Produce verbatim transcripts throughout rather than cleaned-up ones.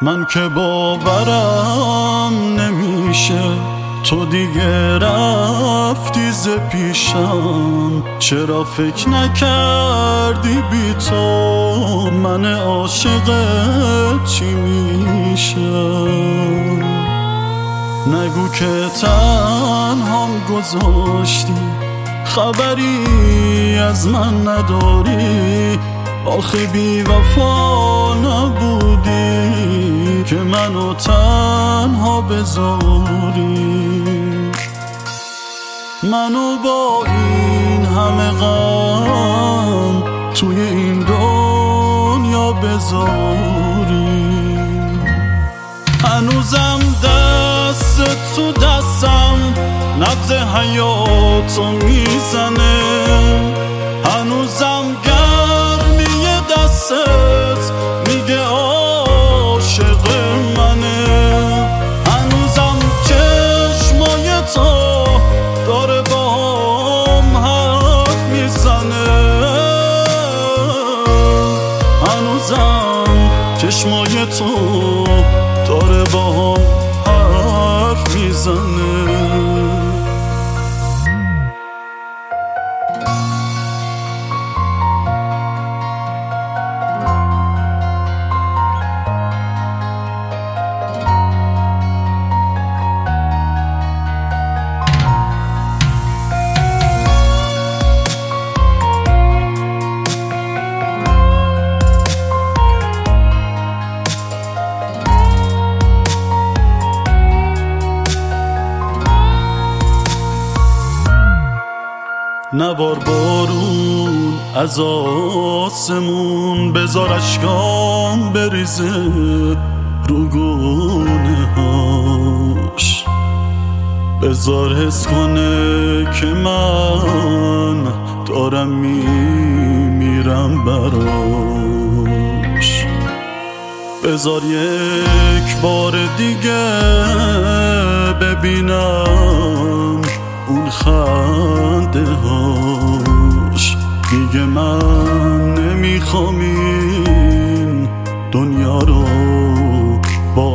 من که باورم نمیشه تو دیگه رفتی ز پیشم. چرا فکر نکردی بی تو من عاشقت چی میشم؟ نگو که تنهام گذاشتی خبری از من نداری. آخه بی وفا نبودی که منو تنها بذاری. منو با این همه غم توی این دنیا بذاری. هنوزم دست تو دستم نبض حیاتو میزنه. هنوزم گرمی دستت میگه عاشق منه. هنوزم چشمای تو داره باهم حرف میزنه. هنوزم چشمای تو داره باهم حرف میزنه. نبار بارون از آسمون، بذار اشکام بریزه رو گونه هاش. بذار حس کنه که من دارم میمیرم براش. بذار یک بار دیگه ببینم اون خنده هاش. میگه من نمیخوام این دنیا رو با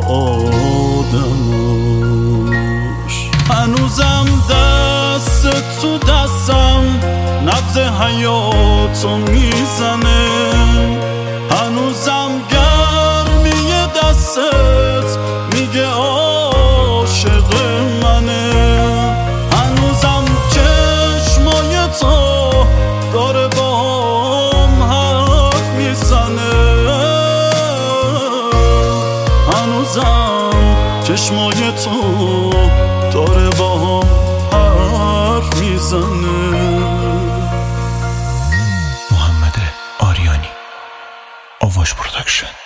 آدماش. هنوزم دست تو دستم نبض حیاتو میزنه. هنوزم گرمی دستت میگه عاشق منه. داره باهم حرف میزنه. هنوزم چشمای تو داره باهم حرف میزنه. محمد آریانی، آواش پروداکشن.